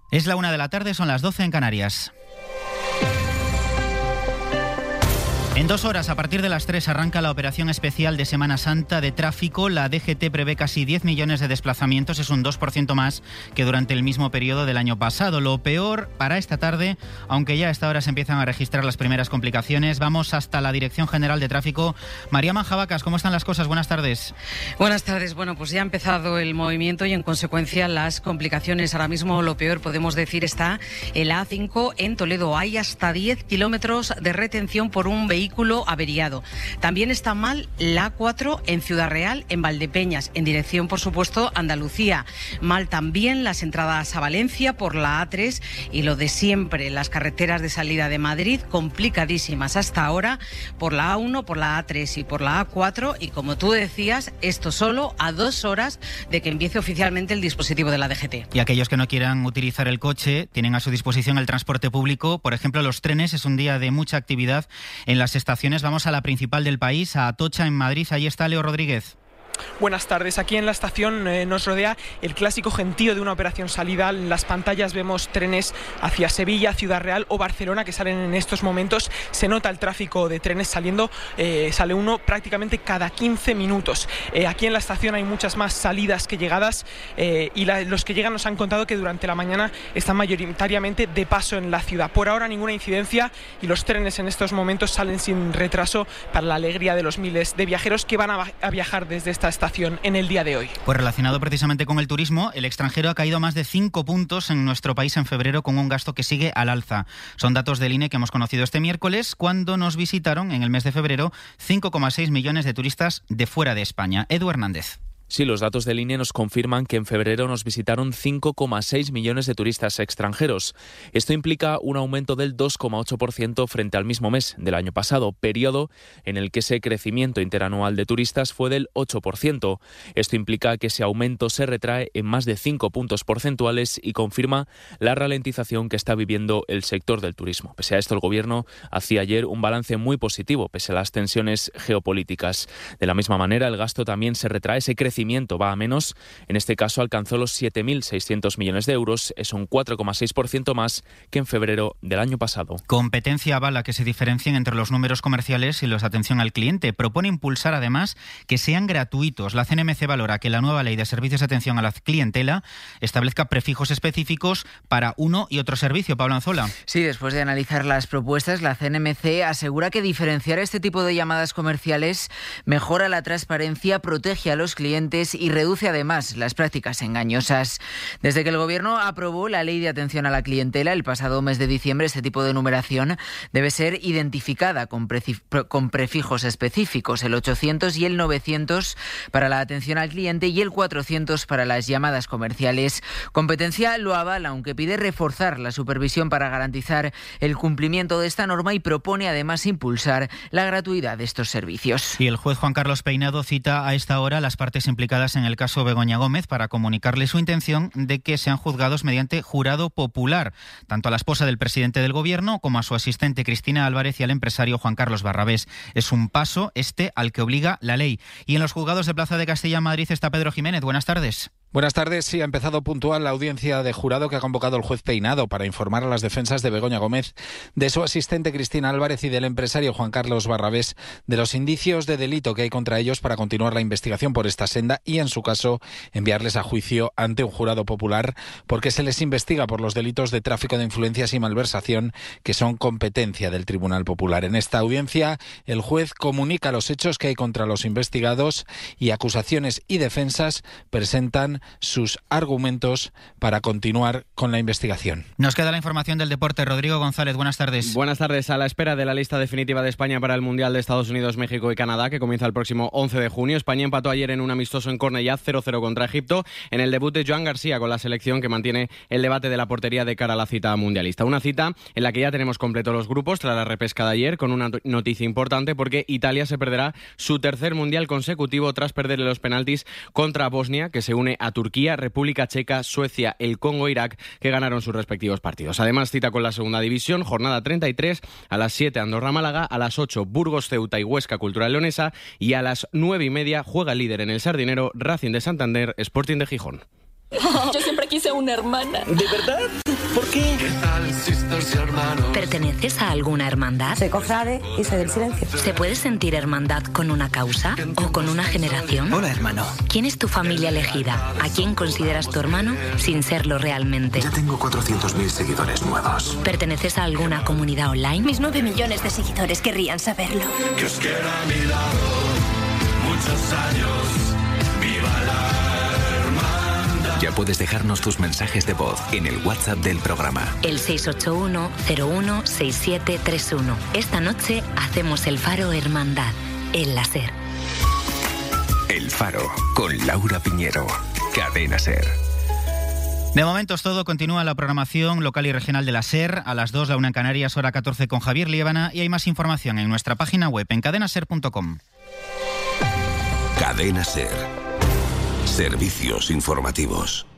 Es la 1 de la tarde, son las 12 en Canarias. En 2 horas, a partir de las 3, arranca la operación especial de Semana Santa de tráfico. La DGT prevé casi 10 millones de desplazamientos, es un 2% más que durante el mismo periodo del año pasado. Lo peor para esta tarde, aunque ya a esta hora se empiezan a registrar las primeras complicaciones. Vamos hasta la Dirección General de Tráfico. María Manjabacas, ¿cómo están las cosas? Buenas tardes. Buenas tardes. Bueno, pues ya ha empezado el movimiento y en consecuencia las complicaciones. Ahora mismo lo peor, podemos decir, está en la A5 en Toledo. Hay hasta 10 kilómetros de retención por un vehículo averiado. También está mal la A4 en Ciudad Real, en Valdepeñas, en dirección, por supuesto, Andalucía. Mal también las entradas a Valencia por la A3 y lo de siempre, las carreteras de salida de Madrid complicadísimas hasta ahora por la A1, por la A3 y por la A4. Y como tú decías, esto solo a 2 horas de que empiece oficialmente el dispositivo de la DGT. Y aquellos que no quieran utilizar el coche tienen a su disposición el transporte público. Por ejemplo, los trenes. Es un día de mucha actividad en las estaciones. Vamos a la principal del país, a Atocha, en Madrid. Allí está Leo Rodríguez. Buenas tardes. Aquí en la estación nos rodea el clásico gentío de una operación salida. En las pantallas vemos trenes hacia Sevilla, Ciudad Real o Barcelona que salen en estos momentos. Se nota el tráfico de trenes saliendo, sale uno prácticamente cada 15 minutos. Aquí en la estación hay muchas más salidas que llegadas y los que llegan nos han contado que durante la mañana están mayoritariamente de paso en la ciudad. Por ahora ninguna incidencia y los trenes en estos momentos salen sin retraso para la alegría de los miles de viajeros que van a viajar desde esta estación en el día de hoy. Pues relacionado precisamente con el turismo, el extranjero ha caído más de 5 puntos en nuestro país en febrero con un gasto que sigue al alza. Son datos del INE que hemos conocido este miércoles cuando nos visitaron en el mes de febrero 5,6 millones de turistas de fuera de España. Edu Hernández. Sí, los datos del INE nos confirman que en febrero nos visitaron 5,6 millones de turistas extranjeros. Esto implica un aumento del 2,8% frente al mismo mes del año pasado, periodo en el que ese crecimiento interanual de turistas fue del 8%. Esto implica que ese aumento se retrae en más de 5 puntos porcentuales y confirma la ralentización que está viviendo el sector del turismo. Pese a esto, el Gobierno hacía ayer un balance muy positivo, pese a las tensiones geopolíticas. De la misma manera, el gasto también se retrae, ese crecimiento va a menos. En este caso alcanzó los 7.600 millones de euros, es un 4,6% más que en febrero del año pasado. Competencia avala que se diferencien entre los números comerciales y los de atención al cliente. Propone impulsar además que sean gratuitos. La CNMC valora que la nueva ley de servicios de atención a la clientela establezca prefijos específicos para uno y otro servicio. Pablo Anzola. Sí, después de analizar las propuestas, la CNMC asegura que diferenciar este tipo de llamadas comerciales mejora la transparencia, protege a los clientes y reduce además las prácticas engañosas. Desde que el Gobierno aprobó la Ley de Atención a la Clientela el pasado mes de diciembre, este tipo de numeración debe ser identificada con prefijos específicos, el 800 y el 900 para la atención al cliente y el 400 para las llamadas comerciales. Competencia lo avala, aunque pide reforzar la supervisión para garantizar el cumplimiento de esta norma y propone además impulsar la gratuidad de estos servicios. Y el juez Juan Carlos Peinado cita a esta hora las partes implicadas en el caso Begoña Gómez para comunicarle su intención de que sean juzgados mediante jurado popular, tanto a la esposa del presidente del Gobierno como a su asistente Cristina Álvarez y al empresario Juan Carlos Barrabés. Es un paso al que obliga la ley. Y en los juzgados de Plaza de Castilla en Madrid está Pedro Jiménez. Buenas tardes. Buenas tardes. Sí, ha empezado puntual la audiencia de jurado que ha convocado el juez Peinado para informar a las defensas de Begoña Gómez, de su asistente Cristina Álvarez y del empresario Juan Carlos Barrabés de los indicios de delito que hay contra ellos para continuar la investigación por esta senda y, en su caso, enviarles a juicio ante un jurado popular porque se les investiga por los delitos de tráfico de influencias y malversación que son competencia del Tribunal Popular. En esta audiencia, el juez comunica los hechos que hay contra los investigados y acusaciones y defensas presentan sus argumentos para continuar con la investigación. Nos queda la información del deporte. Rodrigo González, buenas tardes. Buenas tardes. A la espera de la lista definitiva de España para el Mundial de Estados Unidos, México y Canadá, que comienza el próximo 11 de junio, España empató ayer en un amistoso en Cornellá 0-0 contra Egipto, en el debut de Joan García con la selección que mantiene el debate de la portería de cara a la cita mundialista. Una cita en la que ya tenemos completos los grupos tras la repesca de ayer, con una noticia importante porque Italia se perderá su tercer Mundial consecutivo tras perderle los penaltis contra Bosnia, que se une a Turquía, República Checa, Suecia, el Congo e Irak, que ganaron sus respectivos partidos. Además, cita con la segunda división, jornada 33, a las 7 Andorra-Málaga, a las 8 Burgos-Ceuta y Huesca Cultural Leonesa y a las 9:30 juega el líder en el Sardinero, Racing de Santander, Sporting de Gijón. Yo siempre quise una hermana. ¿De verdad? ¿Por qué? ¿Perteneces a alguna hermandad? Soy cofrade y soy del silencio. ¿Se puede sentir hermandad con una causa o con una generación? Hola, hermano. ¿Quién es tu familia elegida? ¿A quién consideras tu hermano sin serlo realmente? Ya tengo 400.000 seguidores nuevos. ¿Perteneces a alguna comunidad online? Mis 9 millones de seguidores querrían saberlo. Que os quiera a mi lado muchos años. ¡Viva la hermandad! Ya puedes dejarnos tus mensajes de voz en el WhatsApp del programa. El 681-016731. Esta noche hacemos el Faro Hermandad, en la SER. El Faro, con Laura Piñero. Cadena SER. De momento es todo. Continúa la programación local y regional de la SER. A las 2, la 1 en Canarias, hora 14 con Javier Liébana. Y hay más información en nuestra página web en cadenaser.com. Cadena SER. Servicios informativos.